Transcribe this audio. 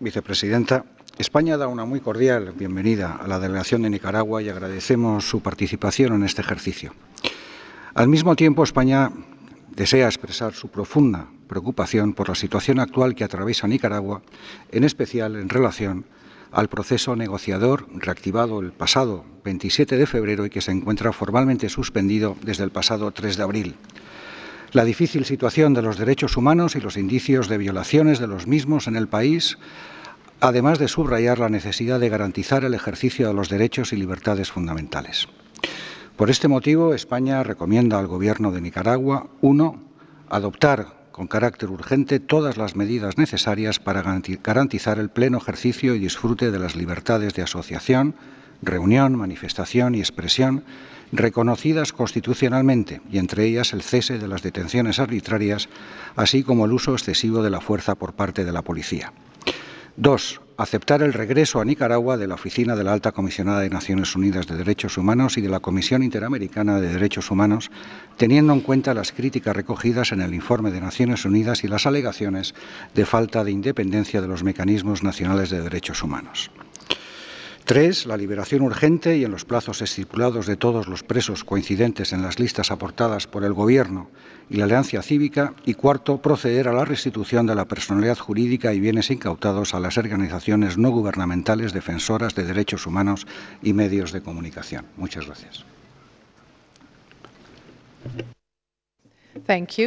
vicepresidenta. España da una muy cordial bienvenida a la delegación de Nicaragua y agradecemos su participación en este ejercicio. Al mismo tiempo, España desea expresar su profunda preocupación por la situación actual que atraviesa Nicaragua, en especial en relación al proceso negociador reactivado el pasado 27 de febrero y que se encuentra formalmente suspendido desde el pasado 3 de abril. La difícil situación de los derechos humanos y los indicios de violaciones de los mismos en el país, además de subrayar la necesidad de garantizar el ejercicio de los derechos y libertades fundamentales. Por este motivo, España recomienda al Gobierno de Nicaragua, 1. Adoptar con carácter urgente todas las medidas necesarias para garantizar el pleno ejercicio y disfrute de las libertades de asociación, reunión, manifestación y expresión reconocidas constitucionalmente, y entre ellas el cese de las detenciones arbitrarias, así como el uso excesivo de la fuerza por parte de la policía. 2. Aceptar el regreso a Nicaragua de la Oficina de la Alta Comisionada de Naciones Unidas de Derechos Humanos y de la Comisión Interamericana de Derechos Humanos, teniendo en cuenta las críticas recogidas en el informe de Naciones Unidas y las alegaciones de falta de independencia de los mecanismos nacionales de derechos humanos. 3. La liberación urgente y en los plazos estipulados de todos los presos coincidentes en las listas aportadas por el Gobierno y la Alianza Cívica. Y 4. Proceder a la restitución de la personalidad jurídica y bienes incautados a las organizaciones no gubernamentales defensoras de derechos humanos y medios de comunicación. Muchas gracias. Thank you.